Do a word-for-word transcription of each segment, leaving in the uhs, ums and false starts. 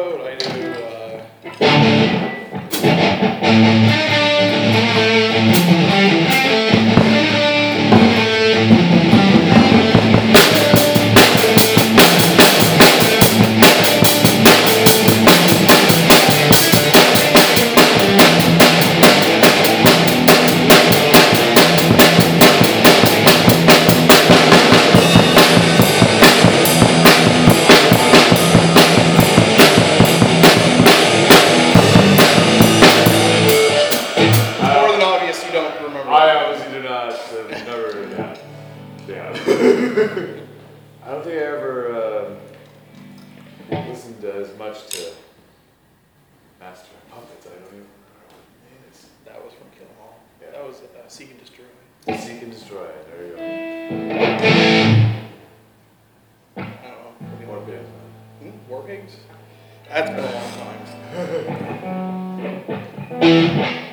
note, I do. I don't think I ever um, listened as much to Master of Puppets. I don't even remember what the name is. That was from Kill 'Em All. Yeah. That was uh, Seek and Destroy. Seek and Destroy. There you go. I don't know. War Pigs. Hmm? War Pigs? That's been a long time.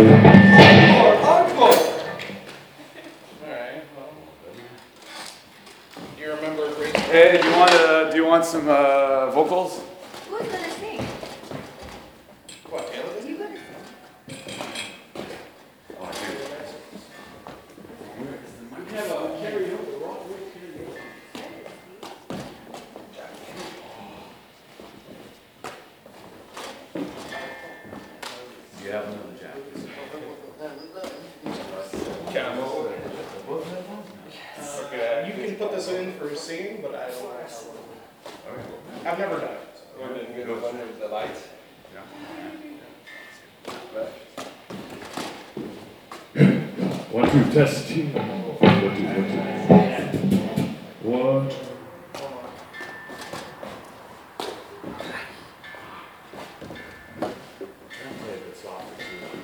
Encore! Alright, well. Do you remember Grace? Hey, do you want uh, do you want some uh, vocals? Who's gonna sing? What, Taylor? You gonna sing? Oh, I do. We have a karaoke, we're all doing karaoke. You have another jacket. Okay, you can put this in for singing, but I don't. I've never done it. so. The lights. One, two, testing. One, two, one, two. One. Play a bit softer too.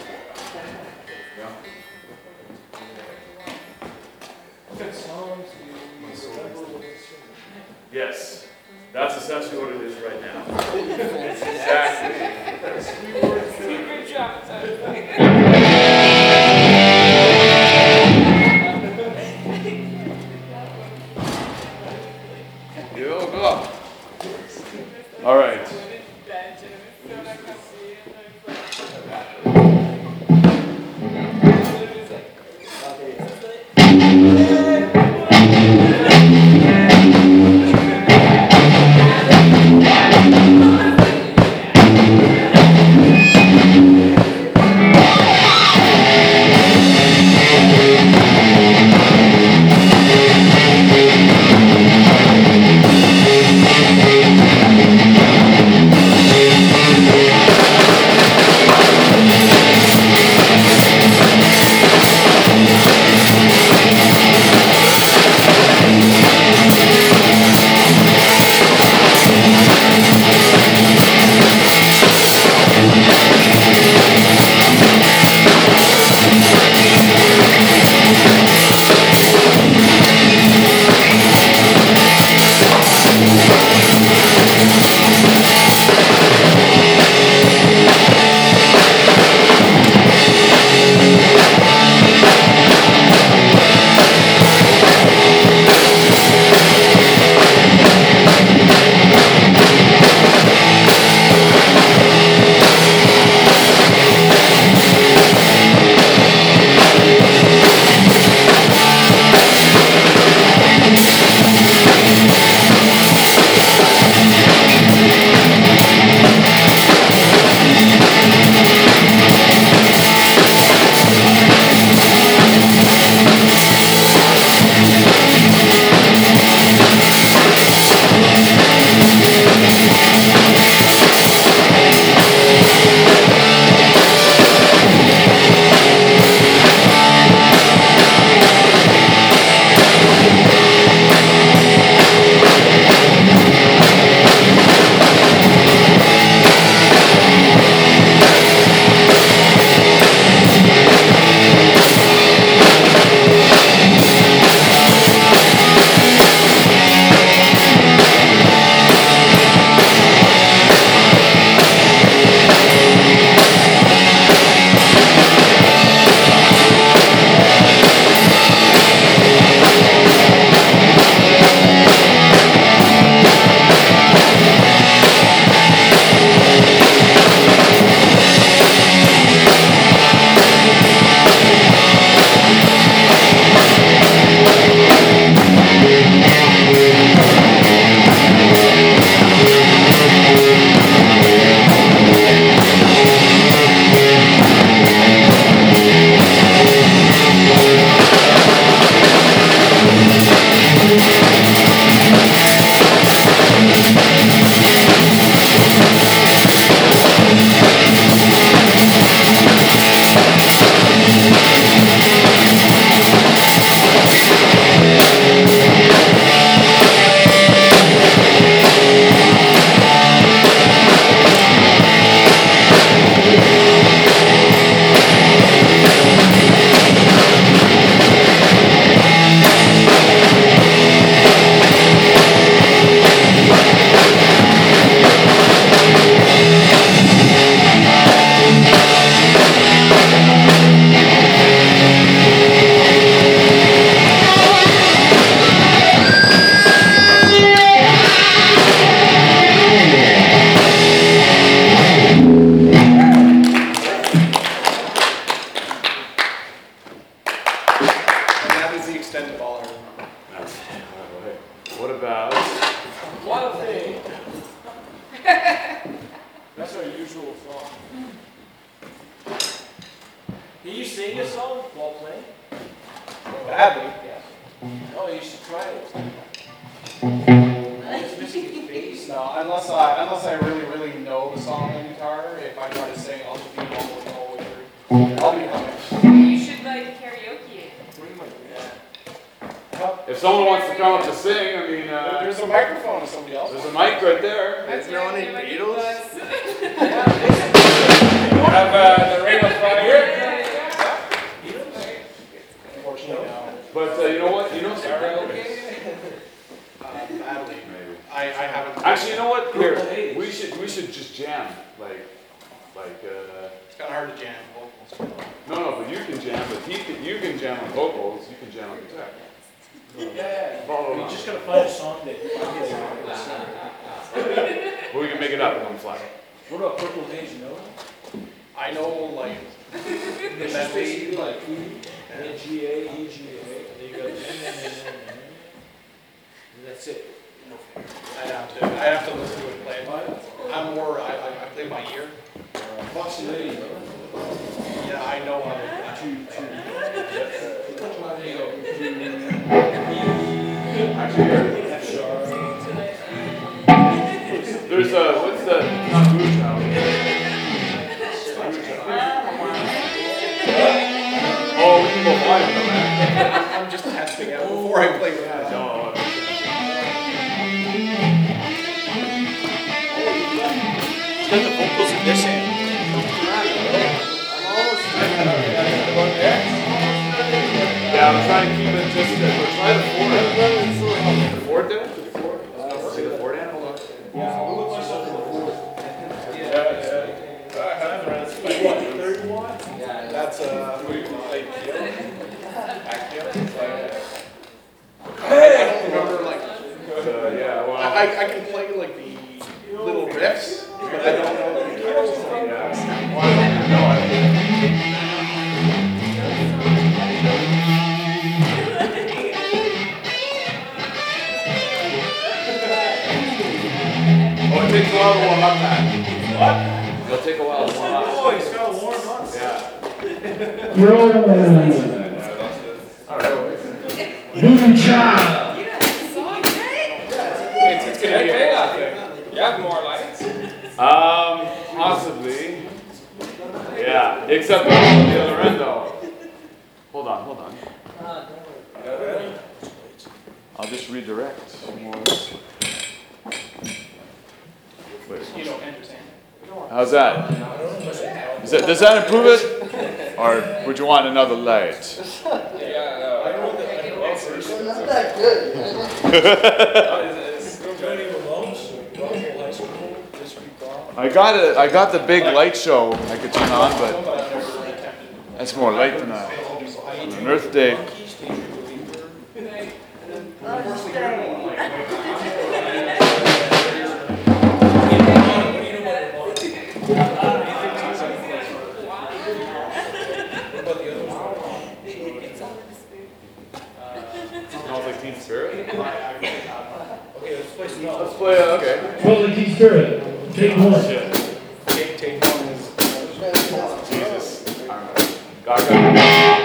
Good songs, you remember what it's singing. Yes, that's essentially what it is right now. Exactly. Yo, go. All right. Thank the extent of all our. What about? What a thing. That's our usual song. Can you sing a song while playing? Badly. Oh, you should try it. It's missing his bass. No, unless I unless I really really know the song on guitar. If I try to sing, I'll just be all with all with her. I'll be fine. You should like karaoke it. If someone wants to come up to sing, I mean, uh, There's a microphone to somebody else. there's a mic right there. That's know any right, Beatles? Have uh, the Ring of Fire. Unfortunately, no. But uh, you know what? You know something? Uh, badly. Maybe. I, I haven't. Actually, you know what? Here, we should we should just jam, like, like. Uh, It's kind of hard to jam vocals. no, no, but you can jam. But he can, you can jam on vocals. You can jam on guitar. Yeah, yeah. Follow We along. just gotta find a song that you can But we can make it up on the fly. What about Purple Haze, you know? I know like It's just basically like E, and G A, E, G A, and then you go. And that's it. I have to I have to listen to it play. I'm more I, I I play by ear. Foxy Lady. Yeah, I know how to. Two, two. There you go. Actually, here. F sharp. There's a what's the not blue child. Oh, we can go fly with them, man. I'm just testing out before I play with that. No. It's got the vocals in this hand. Yeah, I'm trying to keep it just. Uh, we'll try the four. The four there? The four? See the four down? Hold on. Yeah, I'll look myself in the fourth. What, third one? That's uh, like, I don't remember like, Uh, yeah, well. I, I I can play like the little riffs, but I don't know the guitars. Yeah. No, I Oh, it takes a while to warm up, man. What? It'll take a while to warm up. Oh, he's got a warm up. Yeah. Roll. All right. Moving child. It's, it's gonna be a lot. You have more lights? Um, possibly. Yeah, except on the other end though. Hold on, hold on. I'll just redirect. Wait. You don't understand. How's that? Is that? Does that improve it? Or would you want another light? Not that good. I got it. I got the big light show I could turn on, but that's more light than a, an Earth Day. Smells like Teen Spirit. Let's play. Uh, okay. Holy Tea Spirit. Take one. Take, take one is. Jesus. Gaga.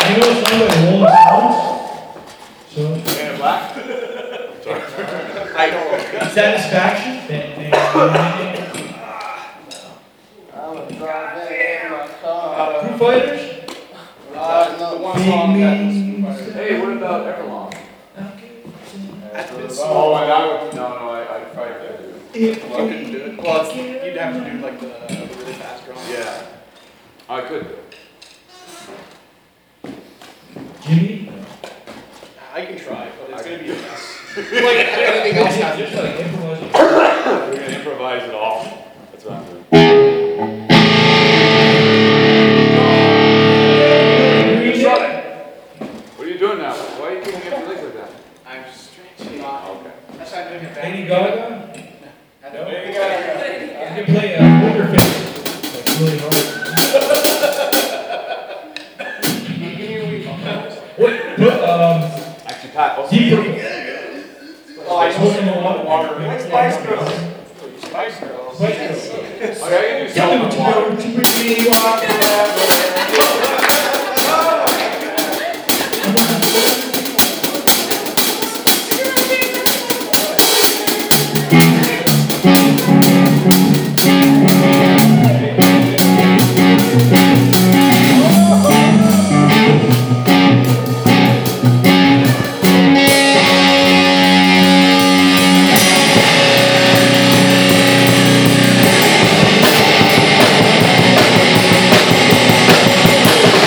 You know it's owned by Rolling Stones? So, And black? Sorry. I don't. Satisfaction? They- they- they- I'm driving in my car. Foo Fighters? Uh, the one song that was Foo Fighters. Hey, what about Everlong? That's been Oh, so. and I would, no, no, I, I'd try to do it. Well, I couldn't do it. Well, it's, you'd have to do like the, the really fast drum. Yeah. I could do it. Jimmy? I can try, but it's gonna be a mess. Like anything else Just happens. like improvise. We're gonna improvise it all. That's what I'm doing. What are you doing now? Why are you giving me a legs like that? I'm stretching off. Okay. That's not doing it back. Lady Gaga? No. I can play a Poker Face. Like really hard. Give me a week. What, put, um, Actually, Pat, also. deeper. Oh, I Smoke in the water. Water. Spice Girls. Spice Girls. Spice Girls. Okay, I can do Tell me something what you on water. know, to me, walk forever. Thank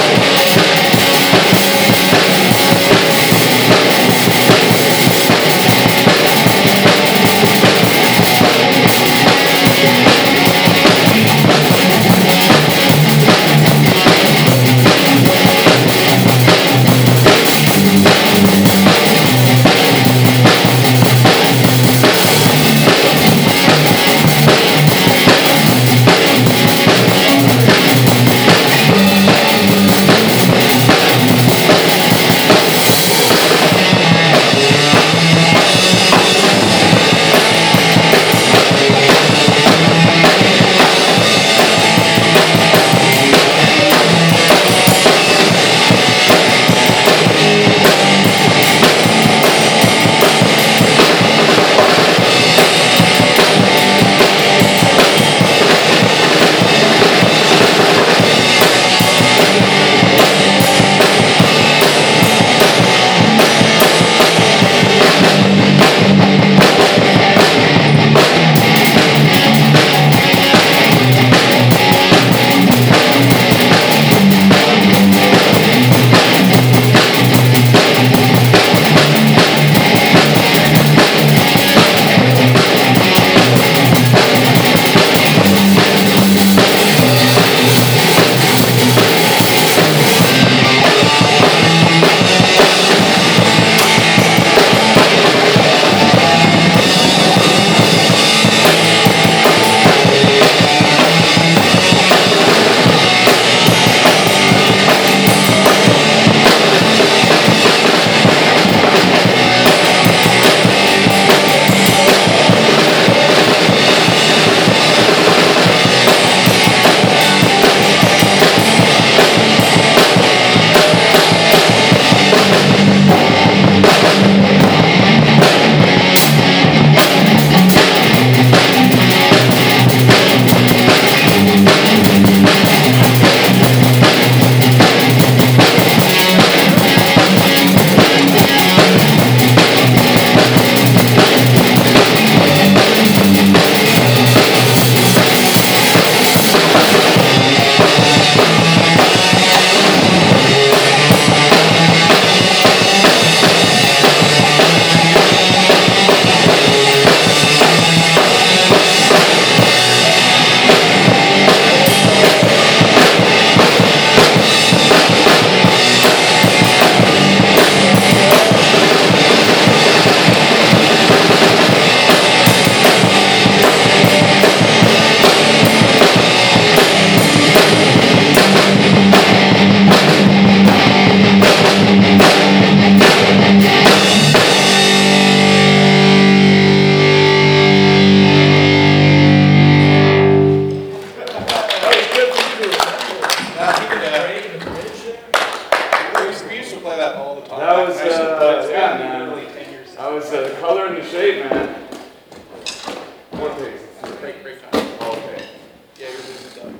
play that all the time. That was, I used to play it. uh, It's yeah, gotta be man. literally ten years ago. I was uh, color and the shape, man. What page? Great, great time. Okay. Yeah, you're losing done.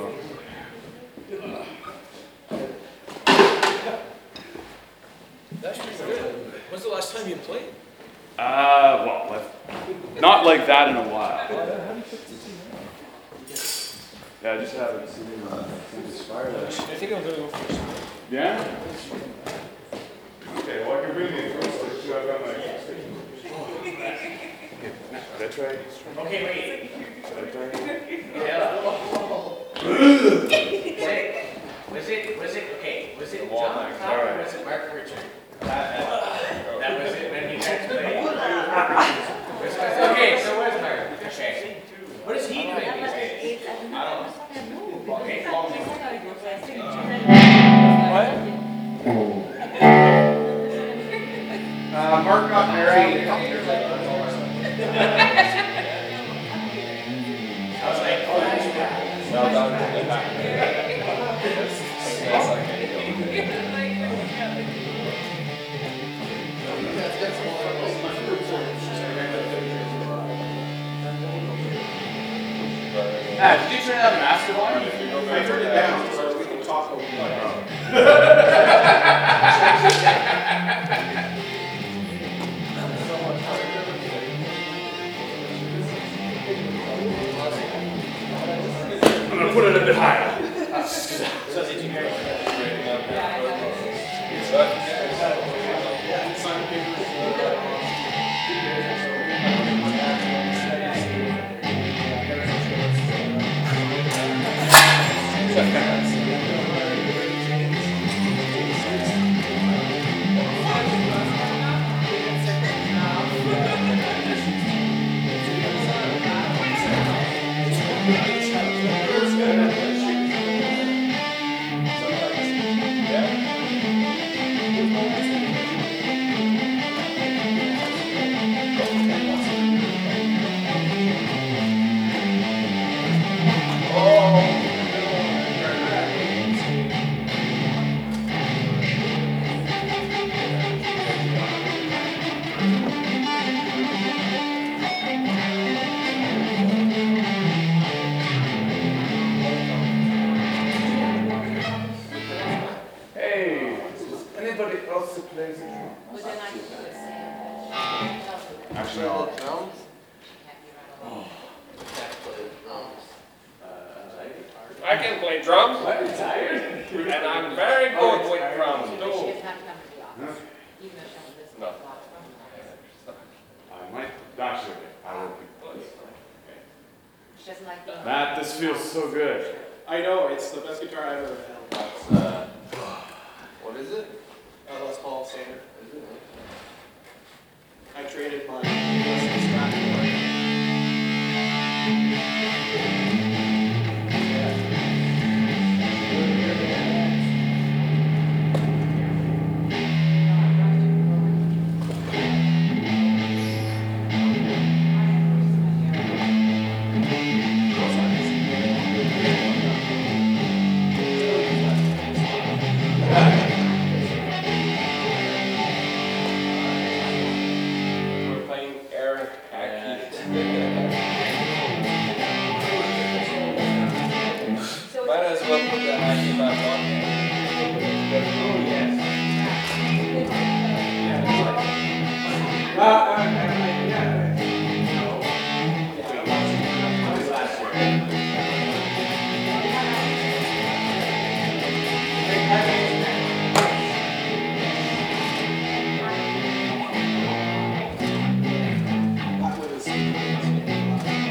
That's pretty good. When's the last time you played? Uh, well, I've- not like that in a while. Yeah, I just have it sitting on, inspired I think I'm gonna go first. Yeah? Okay, well, I can bring the first two. I've got my. Did I try? Okay, wait. Did I try? Yeah. Was it, was it, okay, was it John Walnut, Cobb all or right. was it Mark Richard? That was it when you guys played? Was- was- Okay, so where's Mark? Okay. What is he doing these days? I don't know. Okay. Uh, Mark got married a couple years ago. I was like, oh, that's bad. No, that was good. That's like Ah, did you turn on the master one? I turned it down so we can talk over the I'm gonna put it a bit higher. So did you guys? Hey, anybody else who plays the drum? Actually, no. I can play drums. And I'm very good with drums too. No. I might, actually, I will be. She doesn't like being. Matt, this feels so good. I know, it's the best guitar I've ever held. That's, uh, what is it? Uh, Les Paul Standard. I traded my Strat for it. We're playing Eric Hackey. Might as well put that ninety-five on. That was-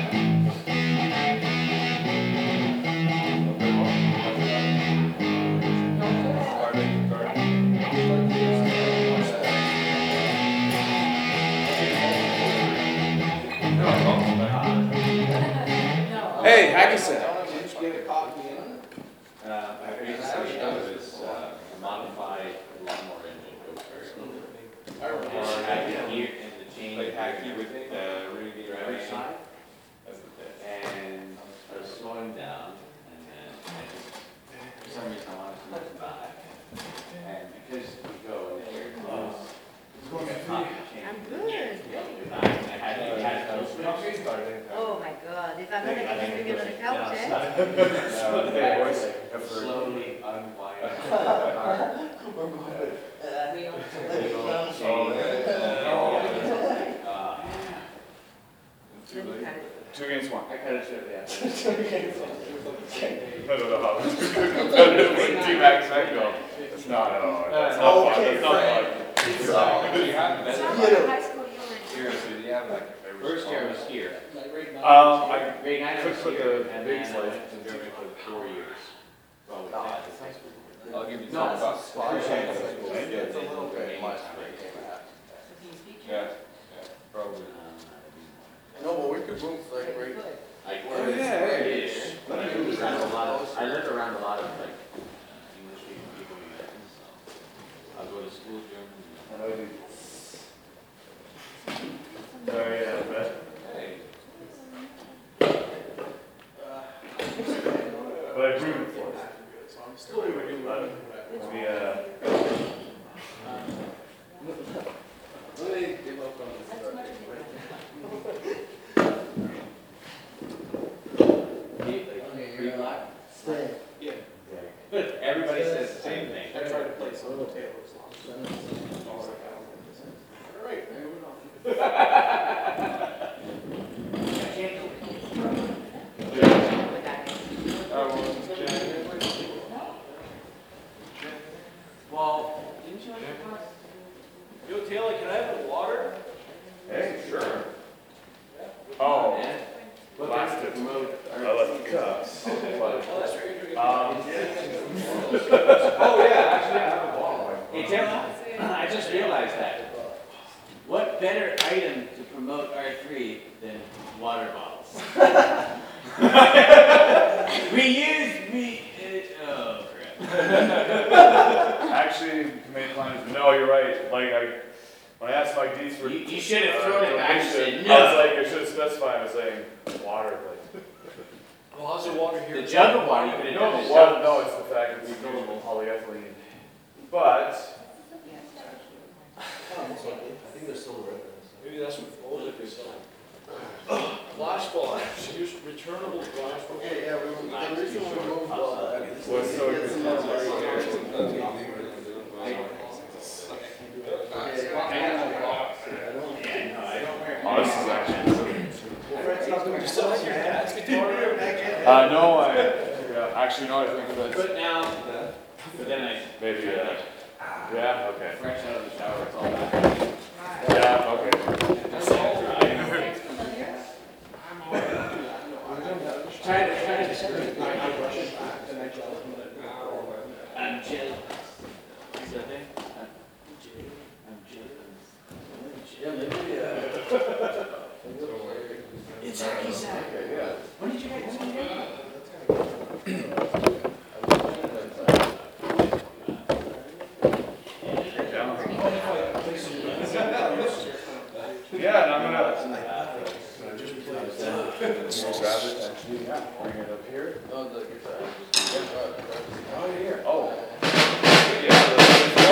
Hey, Hackison. Did you get a copy in? Uh, I basically done this, uh, modified lawnmower engine goes very I remember. Or hacky gear and the chain. Like hacky with the rig Driver's and side. That's the thing. And I was slowing down and then I just, for some reason I wanted to move back. And because you Oh my God, if I'm gonna get sleeping on the couch, eh? Slowly unwind. We all. Uh, Two against one. I kind of should, yeah. I don't know how this is going to competitive with T-Max Echo. It's not at all. That's not fun. That's not fun. It's, uh, you have So better. what high school you went to? Here, so you have like a favorite. First year was here. Um, I Grade nine I could was put here, the and big then I slice. went to Germany for four years. Well, with that. I'll give you No, some it's bucks. a appreciate it. It's a little bit much. Yeah, yeah, probably. No, but we could move like right. Like, Oh, yeah, ish. But I moved around a lot of, I lived around a lot of like English speaking people in America, so I'll go to school German. Sorry, yeah, but. Hey. But I proved it for us. We, uh, Everybody says the same thing. I tried to play some of the tables. Well, didn't you like the class? Yo, Taylor, can I have the water? hey, sure. Oh, Last it. I left the cups. Oh, that's right, you're drinking. Um, Oh, yeah, actually, I have a bottle. Hey, Tim, I just realized that. What better item to promote R three than water bottles? We use, we, uh, oh crap. actually, made plans, no, you're right, like, I, when I asked Mike Dietz for. You- you should have uh, thrown it back and donation, said I was no. like, I should have specified, I was saying, water, like. Well, how's the water here? The jug of water, you could have No, done the well, jug. no, it's the fact that it's usable polyethylene. But, I think they're still around. Maybe that's what old liquor selling. Glass bottle, use returnable glass bottle. Okay, yeah, we, the reason we moved, uh. what's so oh, this is actually. You still have your dad's guitar? Uh, no, I, yeah, actually, no, I think that's Put down, but then I, maybe, uh, yeah, okay. fresh out of the shower, it's all back. Yeah, okay. Try to, try to discourage my I'm chill. Is that thing? I'm chill. Yeah, maybe, uh. It's hacky sack. Okay, yeah. When did you guys, when did you guys? Yeah, and I'm gonna. Grab it, actually, yeah, bring it up here. No, the guitar. Oh, here, oh. Yeah, the-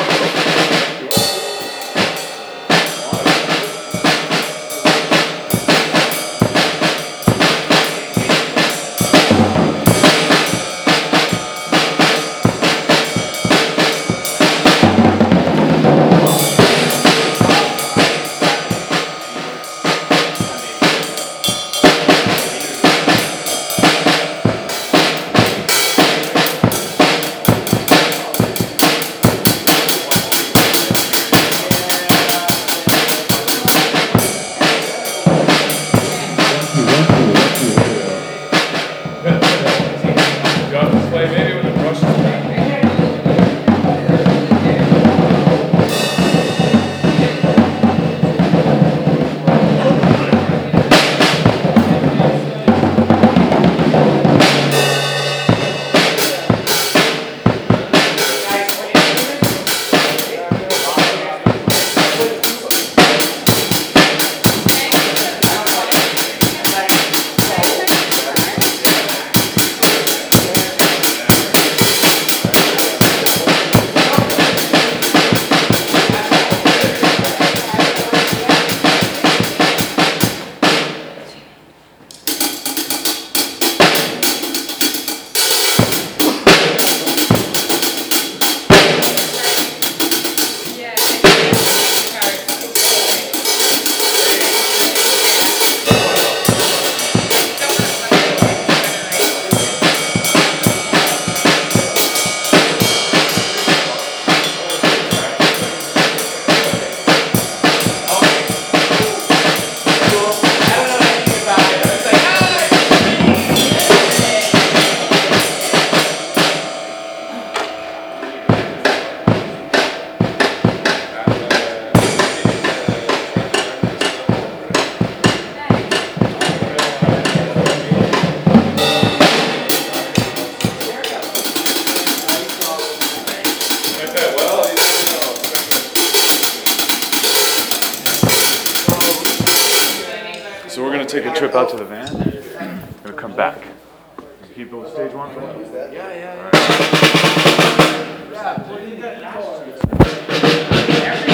gonna take a trip out to the van. Gonna come back. Keep on stage one for me? Yeah, yeah, All right. yeah.